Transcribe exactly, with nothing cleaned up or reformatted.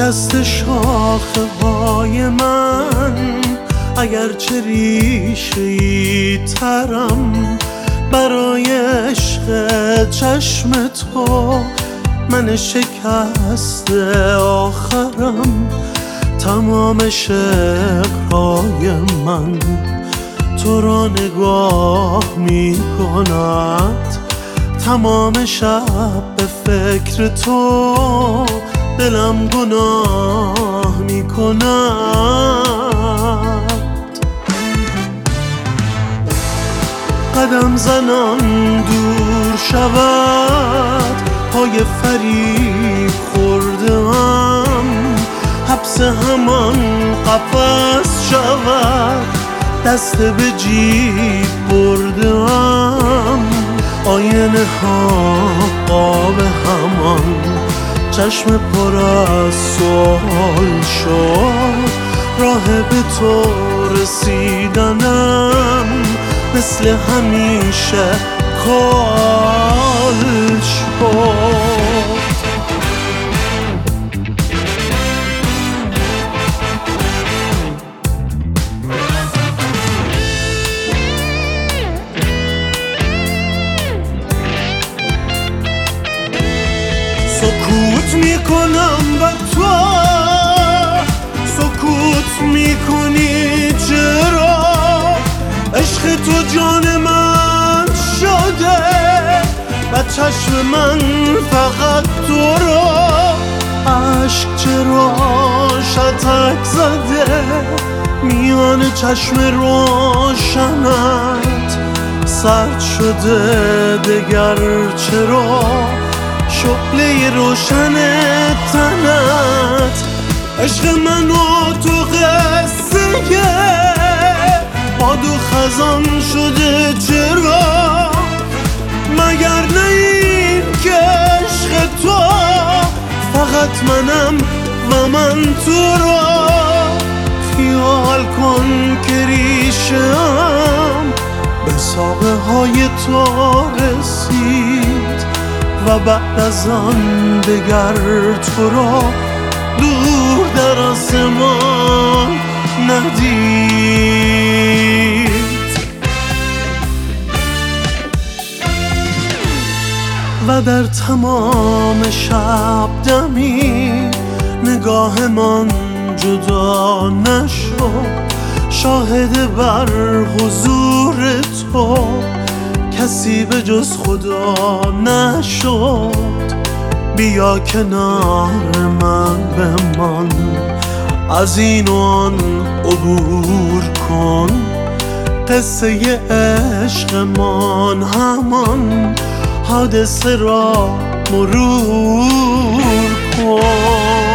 دست شاخه های من اگرچه ریشه‌ای ترم، برای عشق چشم تو من شکسته آخرم. تمام شعرهای من تو را نگاه می کند، تمام شب به فکر تو دلم گناه می کند. قدم زنان دور شود، پای فریب خورده ام، حبس همان قفس شود، دست به جیب برده ام. آینه ها قاب همان، چشم پر از سوال شد، راه به تو رسیدنم مثل همیشه کال شد. سکوت میکنم و تو سکوت میکنی، چرا؟ عشق تو جان من شده و چشم من فقط تو را. عشق چرا شتک زده میان چشم روشنت، سرد شده دگر چرا شعله روشن تنت. عشق من و تو قصه باد و خزان شده، چرا؟ مگر نه این که عشق تو فقط منم و من تو را. خیال کن که ریشه‌ام به ساقه های تو رسید و بعد از آن دگر تو را دور در آسمان ندید. و در تمام شب دمی نگاهمان جدا نشد، شاهد بر حضور تو کسی به جز خدا نشد. بیا کنار من بمان، از این و آن عبور کن، قصه عشقمان همان حادثه را مرور کن.